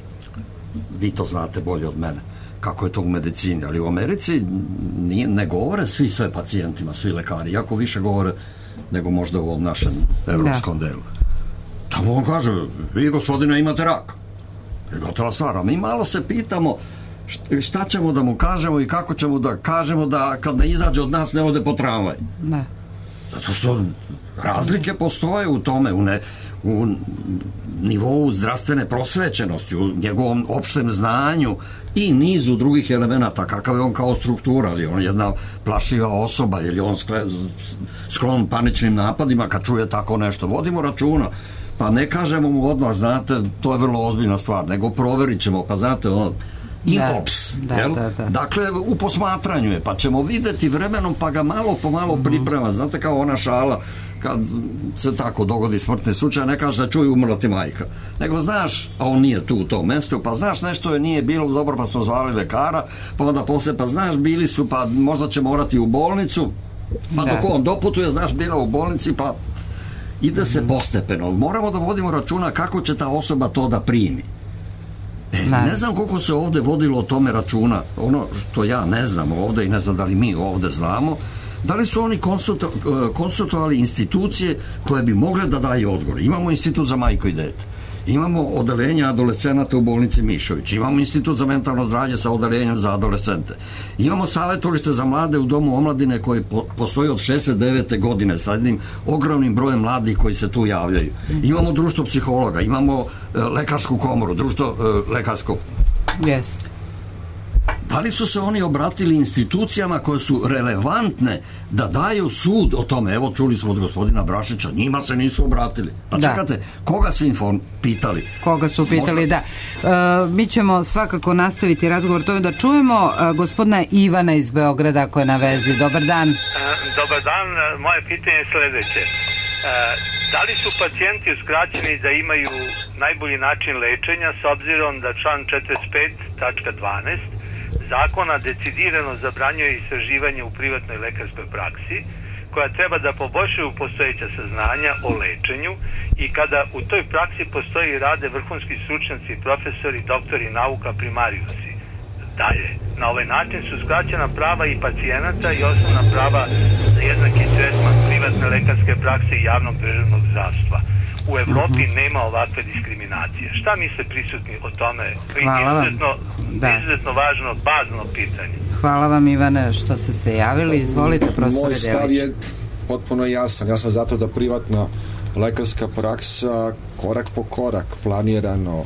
vi to znate bolje od mene, kako je to u medicini, ali u Americi ne govore svi sve pacijentima, svi lekari, jako više govore nego možda u ovom našem evropskom delu. Tamo on kaže, vi gospodine imate rak. Je gotova stvar, a mi malo se pitamo šta ćemo da mu kažemo i kako ćemo da kažemo da kad ne izađe od nas ne ode po tramvaj. Ne. Zato što razlike postoje u tome, u nivou zdravstvene prosvećenosti, u njegovom opštem znanju i nizu drugih elemenata, kakav je on kao struktura, ali on je jedna plašljiva osoba, ili on sklon paničnim napadima kad čuje tako nešto. Vodimo računa, pa ne kažemo mu odmah, znate, to je vrlo ozbiljna stvar, nego proverit ćemo, pa znate, impops, dakle u posmatranju je, pa ćemo videti vremenom, pa ga malo po malo priprema, znate, kao ona šala kad se tako dogodi smrtni slučaj, ne kaže da čuj umrla ti majka, nego znaš, a on nije tu u tom mestu, pa znaš nešto je nije bilo dobro, pa smo zvali lekara, pa onda posle, pa znaš bili su, pa možda će morati u bolnicu, pa dok on doputuje, znaš, bila u bolnici, pa ide se postepeno. Moramo da vodimo računa kako će ta osoba to da primi. Ne znam koliko se ovde vodilo o tome računa, ono što ja ne znam ovde i ne znam da li mi ovde znamo, da li su oni konsultovali institucije koje bi mogle da daju odgovor. Imamo institut za majko i dete, imamo odeljenje adolescenata u bolnici Mišović, imamo institut za mentalno zdravlje sa odeljenjem za adolescente, imamo savjetovalište za mlade u Domu omladine koje postoji od 69. godine sa jednim ogromnim brojem mladih koji se tu javljaju, imamo društvo psihologa, imamo lekarsku komoru, društvo lekarsko. Yes. Da li su se oni obratili institucijama koje su relevantne da daju sud o tome? Evo, čuli smo od gospodina Brašića, njima se nisu obratili. Pa čekate, koga su pitali? Koga su pitali, da. Mi ćemo svakako nastaviti razgovor o tome, da čujemo gospodina Ivana iz Beograda koja je na vezi. Dobar dan. Dobar dan, moje pitanje je sledeće. Da li su pacijenti uskraćeni da imaju najbolji način lečenja s obzirom da član 45.12 zakona decidirano zabranjuje istraživanje u privatnoj lekarskoj praksi koja treba da poboljšaju postojeća saznanja o lečenju i kada u toj praksi postoji i rade vrhunski stručnjaci, profesori, doktori nauka, primariusi. Dalje, na ovaj način su skraćena prava i pacijenata i osnovna prava za jednaki tretman privatne lekarske prakse i javnog državnog zdravstva. U Evropi nema ovakve diskriminacije. Šta misle prisutni o tome? Izuzetno važno, bazno pitanje. Hvala vam, Ivane, što ste se javili. Izvolite, profesor Delić. Moj stav je potpuno jasan. Ja sam zato da privatna lekarska praksa korak po korak planirano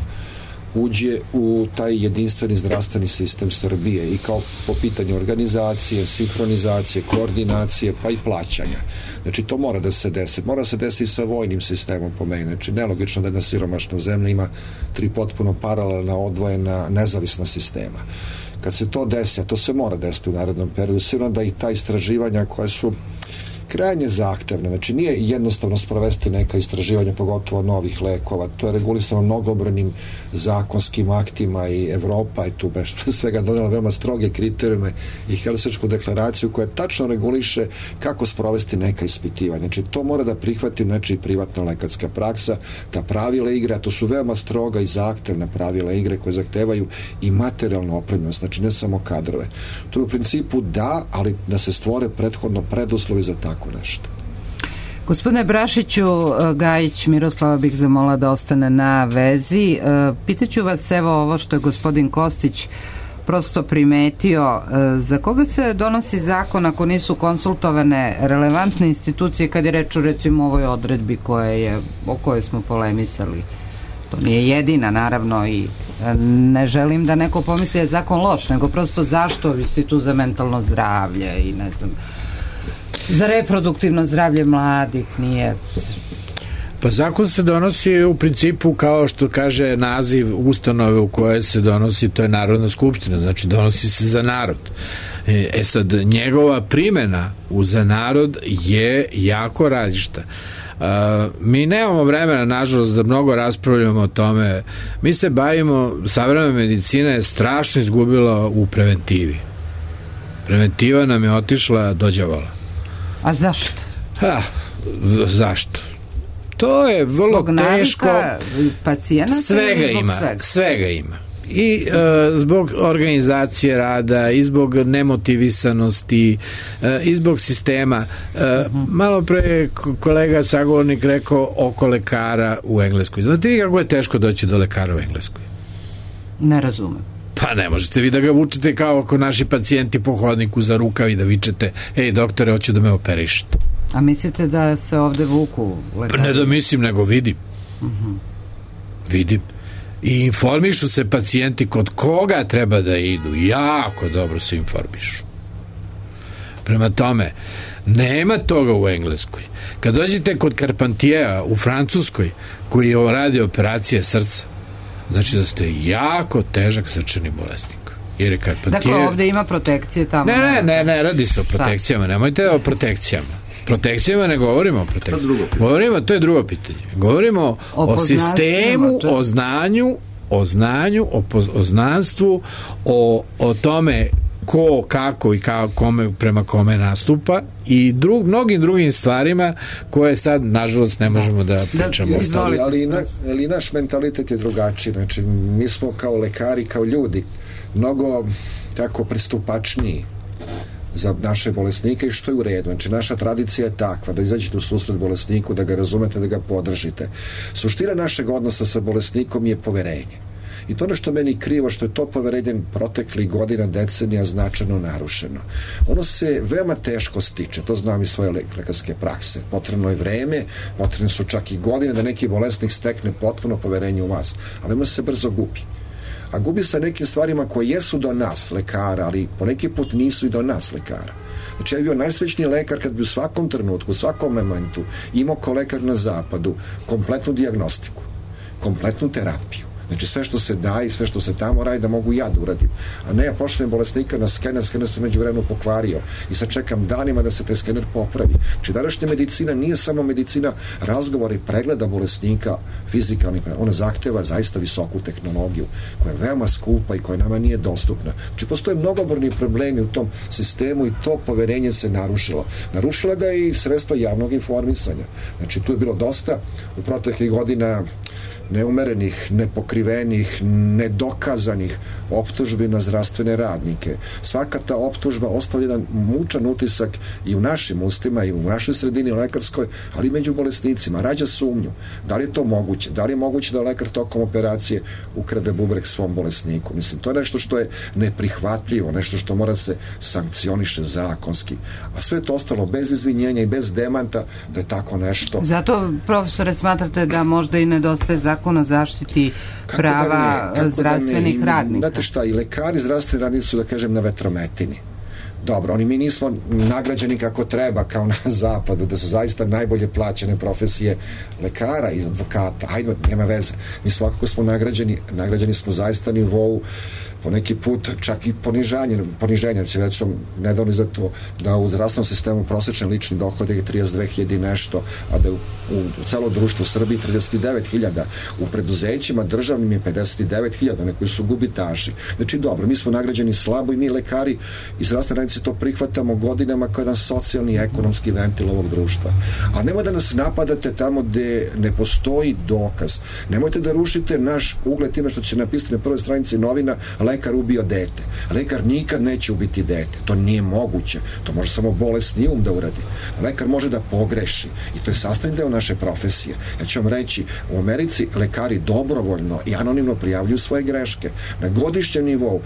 uđe u taj jedinstveni zdravstveni sistem Srbije i kao po pitanju organizacije, sinhronizacije, koordinacije, pa i plaćanja. Znači, to mora da se desi. Mora se desiti sa vojnim sistemom po meni. Znači, nelogično da jedna siromašna zemlja ima 3 potpuno paralelna, odvojena, nezavisna sistema. Kad se to desi, a to se mora desiti u narednom periodu, sigurno da i ta istraživanja koja su krajnje zahtevne, znači nije jednostavno sprovesti neka istraživanja, pogotovo novih lekova, to je regulisano mnogobrojnim zakonskim aktima i Evropa je tu bez svega donijela veoma stroge kriterijume i Helsinšku deklaraciju koja tačno reguliše kako sprovesti neka ispitivanja. Znači to mora da prihvati privatna lekarska praksa, da pravila igre, a to su veoma stroga i zahtevna pravila igre koje zahtevaju i materijalnu opremljenost, znači ne samo kadrove. To je u principu da, ali da se stvore prethodno preduslovi za tako nešto. Gospodine Brašiću, Gajić Miroslava bih zamolila da ostane na vezi. Pitaću vas, evo ovo što je gospodin Kostić prosto primetio, za koga se donosi zakon ako nisu konsultovane relevantne institucije kad je reč o recimo ovoj odredbi o kojoj smo polemisali? To nije jedina, naravno, i ne želim da neko pomisli da je zakon loš, nego prosto zašto Institut za mentalno zdravlje i ne znam, za reproduktivno zdravlje mladih nije. Pa zakon se donosi u principu kao što kaže naziv ustanove u kojoj se donosi, to je Narodna skupština, znači donosi se za narod. Sad, njegova primjena za narod je jako različita. Mi nemamo vremena, nažalost, da mnogo raspravljamo o tome. Mi se bavimo, savremena medicina je strašno izgubila u preventivi. Preventiva nam je otišla dođavala. A zašto? Zašto? To je vrlo teško. Zbog navika pacijenata? Svega ima. I zbog organizacije rada, i zbog nemotivisanosti, i zbog sistema. Malo pre kolega sagovornik rekao oko lekara u Engleskoj. Znate vi kako je teško doći do lekara u Engleskoj? Ne razumem. Pa ne možete vi da ga vučete kao ako naši pacijenti po hodniku za rukav i da vičete: ej doktore, hoću da me operišete. A mislite da se ovde vuku lekari? Ne da mislim, nego vidim. Vidim. I informišu se pacijenti kod koga treba da idu. Jako dobro se informišu. Prema tome, nema toga u Engleskoj. Kad dođete kod Carpentiera u Francuskoj, koji radi operacije srca, znači da ste jako težak srčani bolesnik. Jer je Carpentier... Dakle, ovde ima protekcije tamo. Ne radi se o protekcijama. Nemojte o protekcijama. Protekcijama ne govorimo o protekcijama. Govorimo, to je drugo pitanje. Govorimo o sistemu, o znanju, o znanstvu, o tome ko, kako i kome, prema kome nastupa i mnogim drugim stvarima koje sad, nažalost, ne možemo da pričamo. Ali naš mentalitet je drugačiji. Znači, mi smo kao lekari, kao ljudi, mnogo tako pristupačniji za naše bolesnike i što je u redu. Znači, naša tradicija je takva da izađete u susret bolesniku, da ga razumete, da ga podržite. Suština našeg odnosa sa bolesnikom je poverenje. I to nešto meni krivo, što je to poverenje proteklih godina, decenija značajno narušeno. Ono se veoma teško stiče, to znam iz svoje lekarske prakse. Potrebno je vreme, potrebne su čak i godine da neki bolesnik stekne potpuno poverenje u vas. A veoma se brzo gubi. A gubi se nekim stvarima koje jesu do nas, lekara, ali po neki put nisu i do nas, lekara. Znači, ja bi bio najsrećniji lekar kad bi u svakom trenutku, u svakom momentu imao kao lekar na zapadu kompletnu dijagnostiku, kompletnu terapiju. Znači, sve što se daje i sve što se tamo radi da mogu ja da uradim. A ne, ja pošaljem bolesnika na skener se međuvremenu pokvario i sad čekam danima da se taj skener popravi. Znači, današnja medicina nije samo medicina razgovora i pregleda bolesnika, fizikalni pregled. Ona zahteva zaista visoku tehnologiju koja je veoma skupa i koja nama nije dostupna. Znači, postoje mnogobrojni problemi u tom sistemu i to poverenje se narušilo. Narušila ga i sredstva javnog informisanja. Znači, tu je bilo dosta u proteklih godina neumerenih, nepokrivenih, nedokazanih optužbi na zdravstvene radnike. Svaka ta optužba ostavlja jedan mučan utisak i u našim ustima i u našoj sredini lekarskoj, ali i među bolesnicima. Rađa sumnju. Da li je to moguće? Da li je moguće da lekar tokom operacije ukrade bubreg svom bolesniku? Mislim, to je nešto što je neprihvatljivo, nešto što mora se sankcioniše zakonski. A sve je to ostalo bez izvinjenja i bez demanta da je tako nešto. Zato, profesore, smatrate da možda i nedostaje zakon o zaštiti prava zdravstvenih radnika? Znate šta, i lekari zdravstveni radnici su, da kažem, na vetrometini. Dobro, mi nismo nagrađeni kako treba, kao na zapadu, da su zaista najbolje plaćene profesije lekara i advokata. Ajde, nema veze. Mi svakako smo nagrađeni smo zaista na nivou po neki put čak i poniženje. Znači, već sam nedavno za to da u zdravstvenom sistemu prosječan lični dohodak je 32.000 i nešto, a da u celo društvu Srbiji 39.000, u preduzećima državnim je 59.000, neki su gubitaši. Znači, dobro, mi smo nagrađeni slabo i mi lekari i zdravstveni radnici to prihvatamo godinama kao jedan socijalni i ekonomski ventil ovog društva. A nemoj da nas napadate tamo gde ne postoji dokaz. Nemojte da rušite naš ugled time što će napisati na prvoj stranici novina: lekar ubio dete. Lekar nikad neće ubiti dete. To nije moguće. To može samo bolesni da uradi. Lekar može da pogreši i to je sastavni deo naše profesije. Ja ću vam reći, u Americi lekari dobrovoljno i anonimno prijavljuju svoje greške. Na godišnjem nivou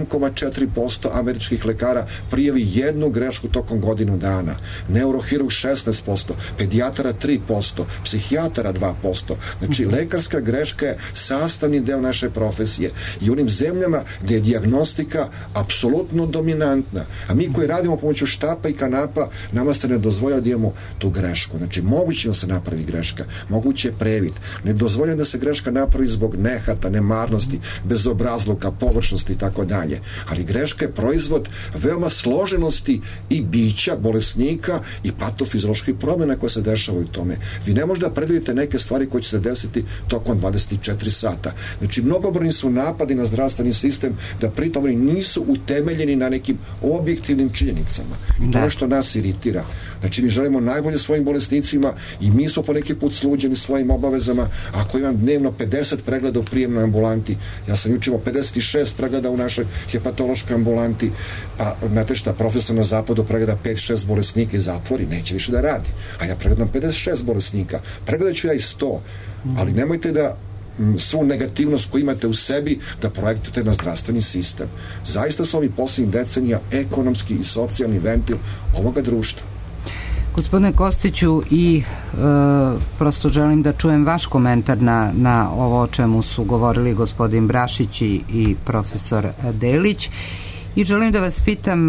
7,4% američkih lekara prijavi jednu grešku tokom godinu dana. Neurohirurg 16%, pedijatara 3%, psihijatara 2%. Znači, lekarska greška je sastavni deo naše profesije. I u onim zemljama gdje je dijagnostika apsolutno dominantna. A mi koji radimo pomoću štapa i kanapa, nama se ne dozvoljava da imamo tu grešku. Znači, moguće da se napravi greška, moguće je previd. Ne dozvoljava da se greška napravi zbog nehata, nemarnosti, bezobrazluka, površnosti i tako dalje. Ali greška je proizvod veoma složenosti i bića bolesnika i patofizioloških promjena koje se dešavaju u tome. Vi ne možete da predvidite neke stvari koje će se desiti tokom 24 sata. Znači, mnogobrojni su napadi na zdravstveni sistem da pritom oni nisu utemeljeni na nekim objektivnim činjenicama. I to je što nas iritira. Znači, mi želimo najbolje svojim bolesnicima i mi smo po neki put sluđeni svojim obavezama. Ako imam dnevno 50 pregleda u prijemnoj ambulanti, ja sam juče imao 56 pregleda u našoj hepatološkoj ambulanti, pa znate šta, profesor na zapadu pregleda 5-6 bolesnika i zatvori, neće više da radi. A ja pregledam 56 bolesnika. Pregledat ću ja i 100. Ali nemojte da svu negativnost koju imate u sebi da projektujete na zdravstveni sistem. Zaista su ovi posljednjih decenija ekonomski i socijalni ventil ovoga društva. Gospodine Kostiću, i prosto želim da čujem vaš komentar na ovo o čemu su govorili gospodin Brašić i profesor Delić, i želim da vas pitam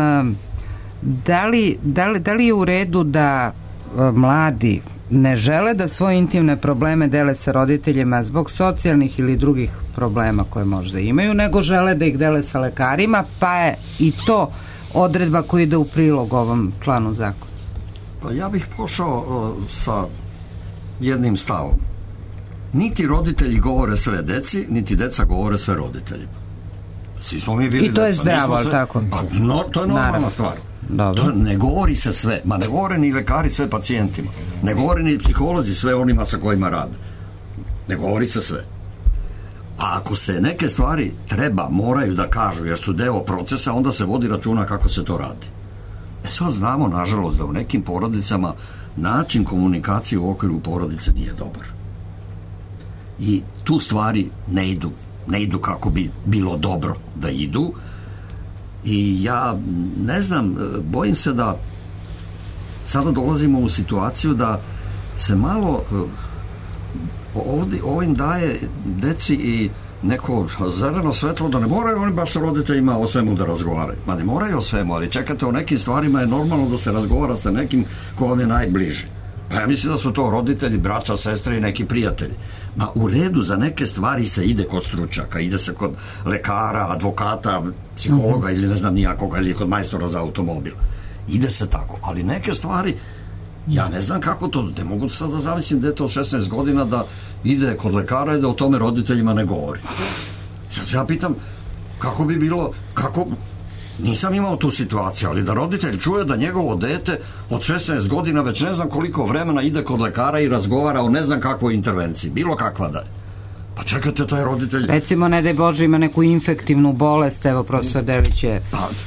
da li je u redu da mladi ne žele da svoje intimne probleme dele sa roditeljima zbog socijalnih ili drugih problema koje možda imaju, nego žele da ih dele sa lekarima, pa je i to odredba koja ide u prilog ovom članu zakona? Pa ja bih pošao sa jednim stavom. Niti roditelji govore sve deci, niti deca govore sve roditeljima. Svi smo mi bili i to je zdravo, ali tako? Pa, to je normalna stvar. To ne govori se sve. Ma ne govore ni lekari sve pacijentima. Ne govore ni psiholozi sve onima sa kojima rade. Ne govori se sve. A ako se neke stvari moraju da kažu jer su deo procesa, onda se vodi računa kako se to radi. Sad znamo, nažalost, da u nekim porodicama način komunikacije u okviru porodice nije dobar. I tu stvari ne idu kako bi bilo dobro da idu. I ja ne znam, bojim se da sada dolazimo u situaciju da se malo ovim daje deci i neko zeleno svetlo da ne moraju oni baš sa roditeljima o svemu da razgovaraju. Ma ne moraju o svemu, ali čekate, o nekim stvarima je normalno da se razgovara sa nekim ko vam je najbliži. Pa ja mislim da su to roditelji, braća, sestre i neki prijatelji. Ma u redu, za neke stvari se ide kod stručnjaka, ide se kod lekara, advokata, psihologa ili ne znam nijakoga, ili kod majstora za automobil. Ide se tako, ali neke stvari ja ne znam kako to, ne mogu sad da zamislim dete od 16 godina da ide kod lekara i da o tome roditeljima ne govori. Sad ja pitam, kako bi bilo, nisam imao tu situaciju, ali da roditelj čuje da njegovo dete od 16 godina već ne znam koliko vremena ide kod lekara i razgovara o ne znam kakvoj intervenciji, bilo kakva da je. Pa čekajte, to je roditelj... Recimo, ne daj Bože, ima neku infektivnu bolest, evo profesor Delić je...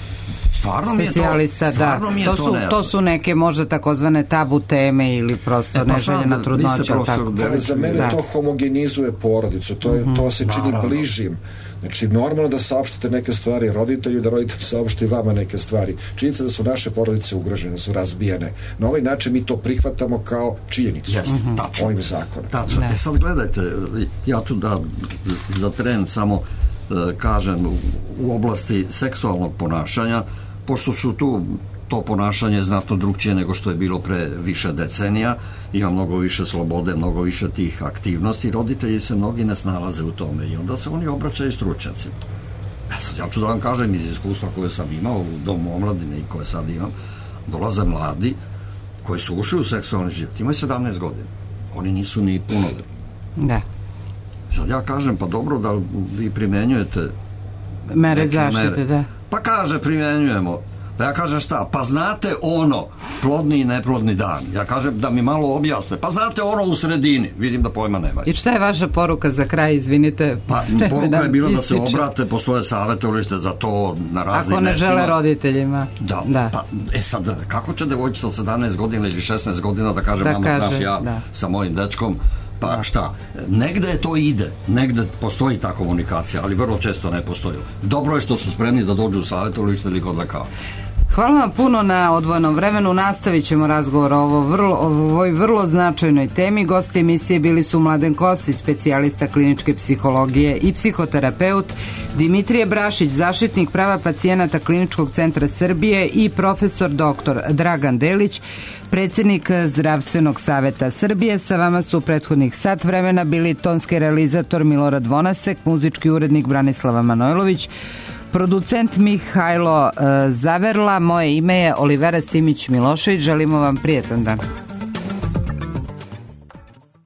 specijalista, da. To su neke možda takozvane tabu teme ili prosto neželjena trudnoća. Za mene to homogenizuje porodicu, to se čini bližim. Znači, normalno da saopštite neke stvari roditelju, da roditelj saopšti vama neke stvari. Činjenica da su naše porodice ugrožene, da su razbijene. Na ovaj način mi to prihvatamo kao činjenicu. Ovim zakonom. Tačno. Sad gledajte, ja ću da za tren samo kažem u oblasti seksualnog ponašanja, pošto su tu to ponašanje znatno drugčije nego što je bilo pre više decenija, ima mnogo više slobode, mnogo više tih aktivnosti, roditelji se mnogi ne snalaze u tome i onda se oni obraćaju stručnjacima. Sad ja ću da vam kažem iz iskustva koje sam imao u Domu omladine i koje sad imam, dolaze mladi koji su ušli u seksualni život, imaju 17 godina, oni nisu ni punoletni. Da. Sad ja kažem, pa dobro da vi primenjujete mere zaštite, da. Pa kaže, primenjujemo. Pa ja kažem šta? Pa znate ono, plodni i neplodni dan. Ja kažem da mi malo objasne. Pa znate ono u sredini. Vidim da pojma nema. I šta je vaša poruka za kraj, izvinite? Pa poruka je bila da se obrate, postoje savjetovalište za to na raznim ako ne mestima. Žele roditeljima. Da. Pa, sad, kako će devojčica od 17 godina ili 16 godina da kaže mama, znaš, ja sa mojim dečkom, pa šta, negde to ide, negde postoji ta komunikacija, ali vrlo često ne postoji. Dobro je što su spremni da dođu u savjetovalište ili kod lekara. Hvala vam puno na odvojenom vremenu. Nastavit ćemo razgovor o ovoj vrlo značajnoj temi. Gosti emisije bili su Mladen Kostić, specijalista kliničke psihologije i psihoterapeut, Dimitrije Brašić, zaštitnik prava pacijenata Kliničkog centra Srbije i profesor dr. Dragan Delić, predsjednik Zdravstvenog saveta Srbije. Sa vama su u prethodnih sat vremena bili tonski realizator Milorad Vonasek, muzički urednik Branislava Manojlović, producent Mihajlo Zaverla, moje ime je Olivera Simić Milošević, želimo vam prijetan dan.